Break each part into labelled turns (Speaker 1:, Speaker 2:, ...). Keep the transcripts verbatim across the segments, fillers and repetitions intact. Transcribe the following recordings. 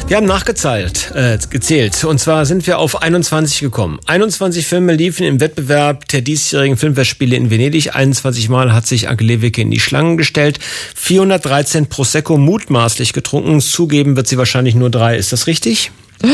Speaker 1: Wir haben nachgezählt, äh, gezählt. Und zwar sind wir auf einundzwanzig gekommen. einundzwanzig Filme liefen im Wettbewerb der diesjährigen Filmfestspiele in Venedig. einundzwanzig Mal hat sich Anke Lewicke in die Schlangen gestellt. vierhundertdreizehn Prosecco mutmaßlich getrunken. Zugeben wird sie wahrscheinlich nur drei. Ist das richtig?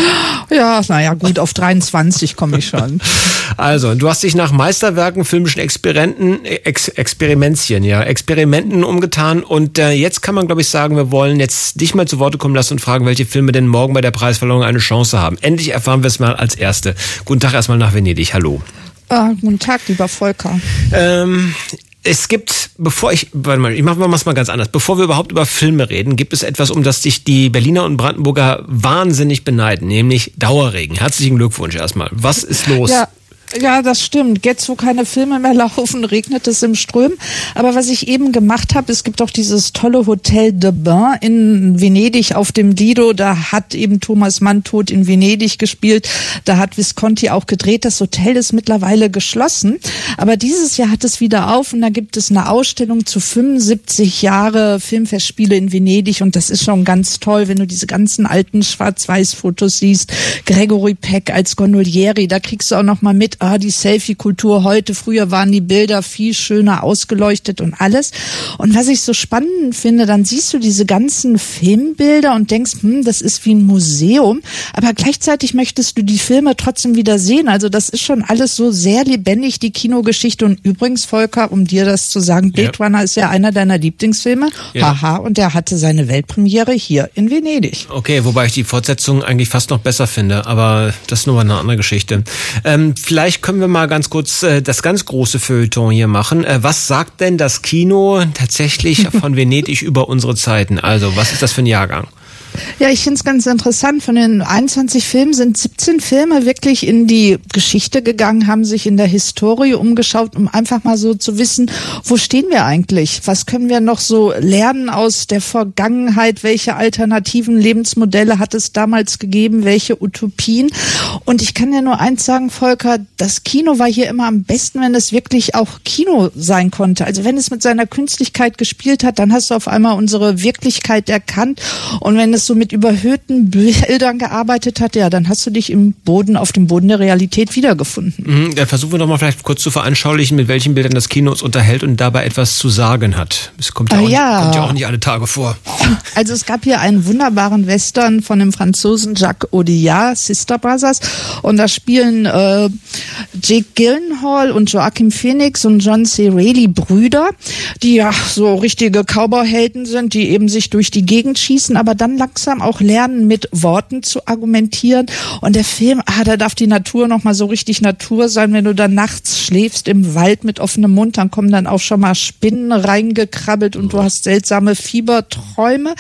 Speaker 2: Ja, naja, gut, auf dreiundzwanzig komme ich schon.
Speaker 1: Also, du hast dich nach Meisterwerken, filmischen Experimenten, Ex, Experimentchen, ja, Experimenten umgetan und äh, jetzt kann man, glaube ich, sagen, wir wollen jetzt dich mal zu Worte kommen lassen und fragen, welche Filme denn morgen bei der Preisverleihung eine Chance haben. Endlich erfahren wir es mal als Erste. Guten Tag erstmal nach Venedig, hallo.
Speaker 2: Ah, guten Tag, lieber Volker.
Speaker 1: Ähm... Es gibt, bevor ich, warte mal, ich mach mal mal ganz anders. Bevor wir überhaupt über Filme reden, gibt es etwas, um das sich die Berliner und Brandenburger wahnsinnig beneiden, nämlich Dauerregen. Herzlichen Glückwunsch erstmal. Was ist los?
Speaker 2: Ja. Ja, das stimmt. Jetzt, wo keine Filme mehr laufen, regnet es im Ström. Aber was ich eben gemacht habe, es gibt auch dieses tolle Hotel de Bain in Venedig auf dem Lido. Da hat eben Thomas Mann Tod in Venedig gespielt. Da hat Visconti auch gedreht. Das Hotel ist mittlerweile geschlossen. Aber dieses Jahr hat es wieder auf und da gibt es eine Ausstellung zu fünfundsiebzig Jahre Filmfestspiele in Venedig. Und das ist schon ganz toll, wenn du diese ganzen alten Schwarz-Weiß-Fotos siehst. Gregory Peck als Gondolieri, da kriegst du auch noch mal mit, ah, die Selfie-Kultur heute, früher waren die Bilder viel schöner ausgeleuchtet und alles. Und was ich so spannend finde, dann siehst du diese ganzen Filmbilder und denkst, hm, das ist wie ein Museum, aber gleichzeitig möchtest du die Filme trotzdem wieder sehen. Also das ist schon alles so sehr lebendig, die Kinogeschichte. Und übrigens, Volker, um dir das zu sagen, Blade ja. Runner ist ja einer deiner Lieblingsfilme. Ja. Haha, und der hatte seine Weltpremiere hier in Venedig.
Speaker 1: Okay, wobei ich die Fortsetzung eigentlich fast noch besser finde, aber das ist nur eine andere Geschichte. Ähm, vielleicht können wir mal ganz kurz äh, das ganz große Feuilleton hier machen. Äh, was sagt denn das Kino tatsächlich von Venedig über unsere Zeiten? Also, was ist das für ein Jahrgang?
Speaker 2: Ja, ich finde es ganz interessant. Von den einundzwanzig Filmen sind siebzehn Filme wirklich in die Geschichte gegangen, haben sich in der Historie umgeschaut, um einfach mal so zu wissen, wo stehen wir eigentlich? Was können wir noch so lernen aus der Vergangenheit? Welche alternativen Lebensmodelle hat es damals gegeben? Welche Utopien? Und ich kann ja nur eins sagen, Volker, das Kino war hier immer am besten, wenn es wirklich auch Kino sein konnte. Also wenn es mit seiner Künstlichkeit gespielt hat, dann hast du auf einmal unsere Wirklichkeit erkannt. Und wenn es so mit überhöhten Bildern gearbeitet hat, ja, dann hast du dich im Boden, auf dem Boden der Realität wiedergefunden.
Speaker 1: Mhm, dann versuchen wir doch mal vielleicht kurz zu veranschaulichen, mit welchen Bildern das Kino uns unterhält und dabei etwas zu sagen hat. Das kommt ja, auch,
Speaker 2: ja.
Speaker 1: Nicht, kommt ja auch nicht alle Tage vor.
Speaker 2: Also es gab hier einen wunderbaren Western von dem Franzosen Jacques Audiard, Sister Brothers, und da spielen äh, Jake Gyllenhaal und Joaquin Phoenix und John C. Reilly Brüder, die ja so richtige Cowboy-Helden sind, die eben sich durch die Gegend schießen, aber dann langsam auch lernen, mit Worten zu argumentieren. Und der Film, ah, da darf die Natur noch mal so richtig Natur sein. Wenn du dann nachts schläfst im Wald mit offenem Mund, dann kommen dann auch schon mal Spinnen reingekrabbelt und du hast seltsame Fieberträume.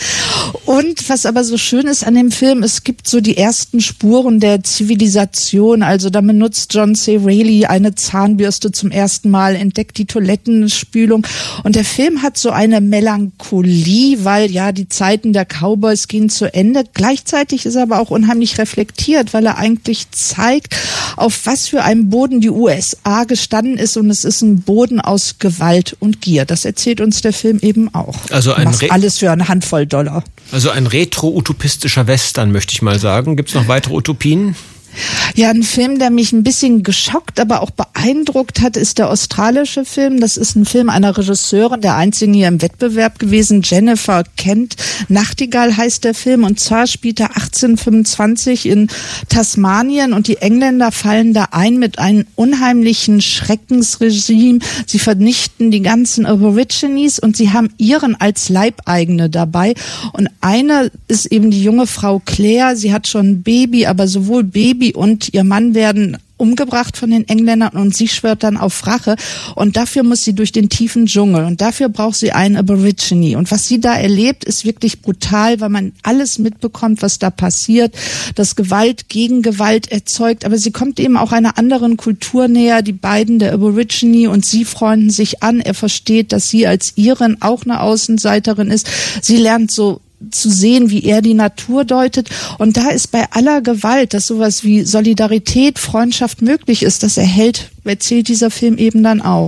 Speaker 2: Und was aber so schön ist an dem Film, es gibt so die ersten Spuren der Zivilisation. Also da benutzt John C. Reilly eine Zahnbürste zum ersten Mal, entdeckt die Toilettenspülung. Und der Film hat so eine Melancholie, weil ja die Zeiten der Cowboys gehen zu Ende. Gleichzeitig ist er aber auch unheimlich reflektiert, weil er eigentlich zeigt, auf was für einem Boden die U S A gestanden ist. Und es ist ein Boden aus Gewalt und Gier. Das erzählt uns der Film eben auch.
Speaker 1: Also ein Re-
Speaker 2: alles für eine Handvoll Dollar.
Speaker 1: Also ein retro-utopistischer Western, möchte ich mal sagen. Gibt es noch weitere Utopien?
Speaker 2: Ja, ein Film, der mich ein bisschen geschockt, aber auch beeindruckt hat, ist der australische Film. Das ist ein Film einer Regisseurin, der einzigen hier im Wettbewerb gewesen, Jennifer Kent. Nachtigall heißt der Film, und zwar spielt er achtzehnhundertfünfundzwanzig in Tasmanien und die Engländer fallen da ein mit einem unheimlichen Schreckensregime. Sie vernichten die ganzen Aborigines und sie haben ihren als Leibeigene dabei. Und eine ist eben die junge Frau Claire. Sie hat schon ein Baby, aber sowohl Baby und ihr Mann werden umgebracht von den Engländern und sie schwört dann auf Rache und dafür muss sie durch den tiefen Dschungel und dafür braucht sie einen Aborigine und was sie da erlebt, ist wirklich brutal, weil man alles mitbekommt, was da passiert, dass Gewalt gegen Gewalt erzeugt, aber sie kommt eben auch einer anderen Kultur näher, die beiden, der Aborigine und sie freunden sich an, er versteht, dass sie als Irin auch eine Außenseiterin ist, sie lernt so zu sehen, wie er die Natur deutet. Und da ist bei aller Gewalt, dass sowas wie Solidarität, Freundschaft möglich ist, das erhält, erzählt dieser Film eben dann auch.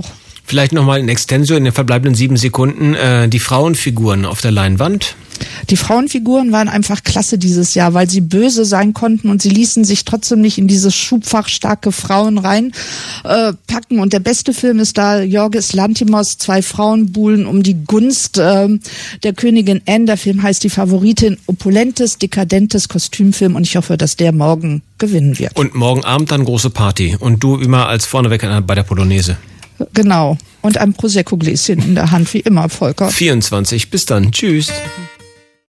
Speaker 1: Vielleicht nochmal in Extensio in den verbleibenden sieben Sekunden äh, die Frauenfiguren auf der Leinwand.
Speaker 2: Die Frauenfiguren waren einfach klasse dieses Jahr, weil sie böse sein konnten und sie ließen sich trotzdem nicht in dieses Schubfach starke Frauen rein äh, packen. Und der beste Film ist da Yorgos Lanthimos, zwei Frauenbuhlen um die Gunst äh, der Königin Anne. Der Film heißt Die Favoritin, opulentes, dekadentes Kostümfilm und ich hoffe, dass der morgen gewinnen wird.
Speaker 1: Und morgen Abend dann große Party und du immer als vorneweg bei der Polonaise.
Speaker 2: Genau. Und ein Prosecco-Gläschen in der Hand, wie immer, Volker.
Speaker 1: vierundzwanzig. Bis dann. Tschüss.